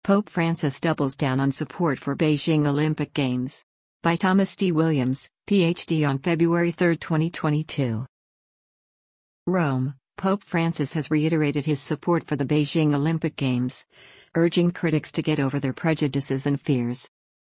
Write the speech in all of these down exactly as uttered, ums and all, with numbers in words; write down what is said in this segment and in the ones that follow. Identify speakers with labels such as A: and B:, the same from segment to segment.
A: Pope Francis doubles down on support for Beijing Olympic Games. By Thomas D. Williams, P H D on February third, twenty twenty-two. Rome, Pope Francis has reiterated his support for the Beijing Olympic Games, urging critics to get over their prejudices and fears.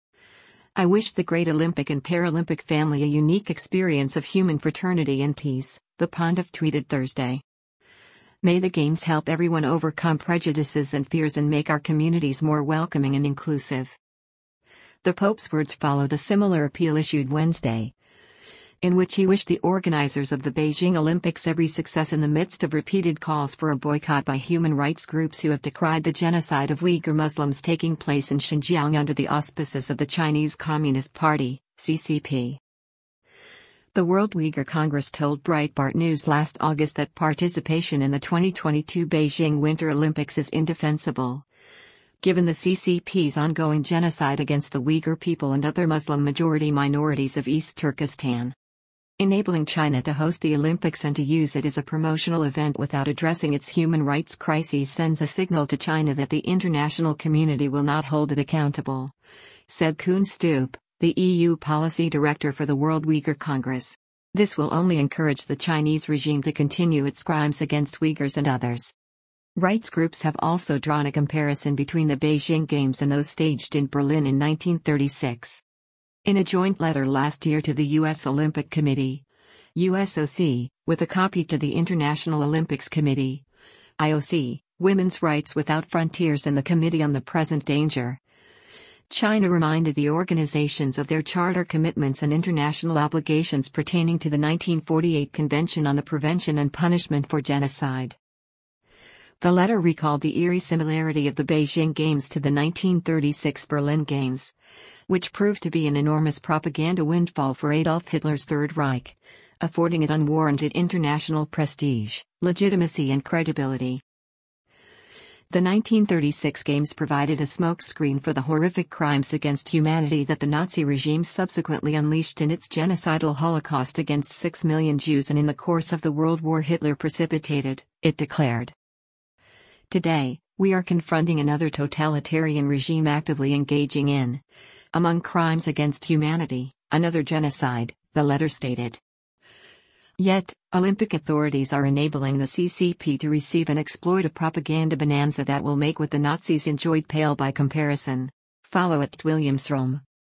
A: I wish the great Olympic and Paralympic family a unique experience of human fraternity and peace, the pontiff tweeted Thursday. May the Games help everyone overcome prejudices and fears and make our communities more welcoming and inclusive. The Pope's words followed a similar appeal issued Wednesday, in which he wished the organizers of the Beijing Olympics every success in the midst of repeated calls for a boycott by human rights groups who have decried the genocide of Uyghur Muslims taking place in Xinjiang under the auspices of the Chinese Communist Party, C C P. The World Uyghur Congress told Breitbart News last August that participation in the twenty twenty-two Beijing Winter Olympics is indefensible, given the C C P's ongoing genocide against the Uyghur people and other Muslim-majority minorities of East Turkestan. Enabling China to host the Olympics and to use it as a promotional event without addressing its human rights crises sends a signal to China that the international community will not hold it accountable, said Koen Stoop, the E U policy director for the World Uyghur Congress. This will only encourage the Chinese regime to continue its crimes against Uyghurs and others. Rights groups have also drawn a comparison between the Beijing Games and those staged in Berlin in nineteen thirty-six. In a joint letter last year to the U S Olympic Committee, U S O C, with a copy to the International Olympics Committee, I O C, Women's Rights Without Frontiers and the Committee on the Present Danger, China reminded the organizations of their charter commitments and international obligations pertaining to the nineteen forty-eight Convention on the Prevention and Punishment for Genocide. The letter recalled the eerie similarity of the Beijing Games to the nineteen thirty-six Berlin Games, which proved to be an enormous propaganda windfall for Adolf Hitler's Third Reich, affording it unwarranted international prestige, legitimacy and credibility. The nineteen thirty-six Games provided a smokescreen for the horrific crimes against humanity that the Nazi regime subsequently unleashed in its genocidal Holocaust against six million Jews and in the course of the World War Hitler precipitated, it declared. Today, we are confronting another totalitarian regime actively engaging in, among crimes against humanity, another genocide, the letter stated. Yet, Olympic authorities are enabling the C C P to receive and exploit a propaganda bonanza that will make what the Nazis enjoyed pale by comparison. Follow at Williams Rome.